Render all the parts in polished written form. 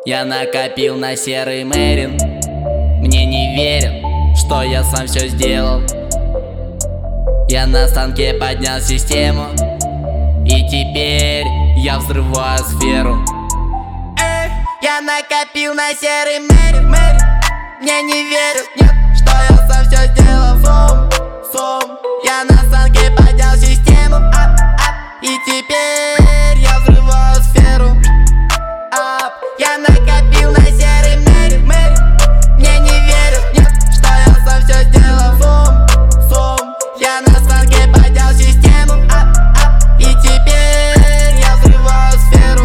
Я накопил на серый Мэрин. Мне не верят, что я сам все сделал. Я на станке поднял систему, и теперь я взрываю сферу. Я накопил на серый Мэрин. Мне не верят, нет, что я сам все сделал. Сом. Я на станке поднял систему, и теперь я взрываю сферу. Я накопил на серый Мэрин. Мне не верят, нет, что я сам все сделал. Сом. Я на станке поднял систему, и теперь я взрываю сферу.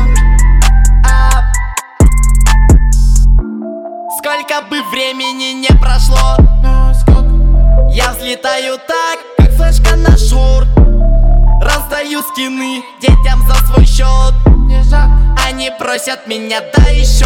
Сколько бы времени не прошло, я взлетаю так, как флешка на шур. Раздаю скины детям за свой счет. Они просят меня, да еще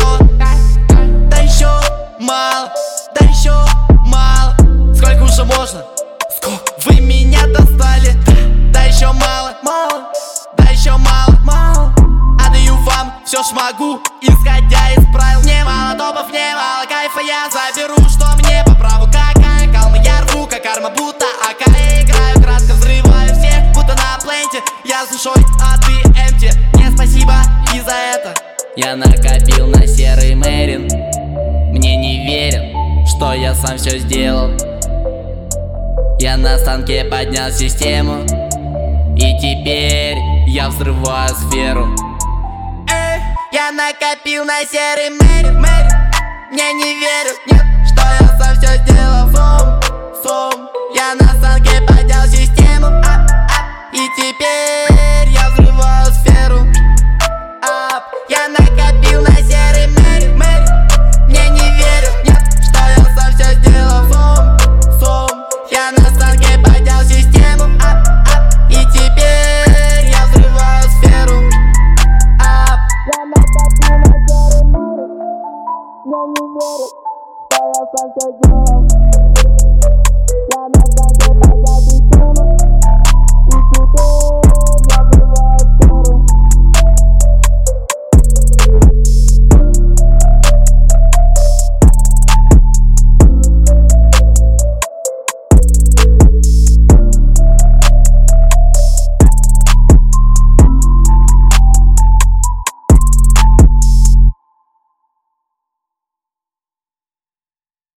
мало, да еще мало. Сколько уже можно? Сколько? Вы меня достали. Да еще мало, да еще мало. Отдаю вам все ж могу, исходя из правил. Мне мало топов, мне мало кайфа. Я заберу, что мне по праву. Какая калма, я рву, как арма, будто АК. Я играю кратко, взрываю всех, будто на пленте. Я с душой, а ты эмпти. Мне спасибо и за это. Я накопил на серый Мэрин. Мне не верят, что я сам все сделал. Я на станке поднял систему, и теперь я взрываю сферу. Я накопил на серый Мэрин. Мне не верят, нет, что я сам все сделал. Сом. Я на станке поднял систему, и теперь я взрываю сферу. Я накопил на серый Мэрин. Мне не верят, нет, что я сам все сделал. Сом. Я на станке поднял систему, и теперь я взрываю сферу. Я накопил на серый Мэрин. Мне не верят, что я сам все сделал.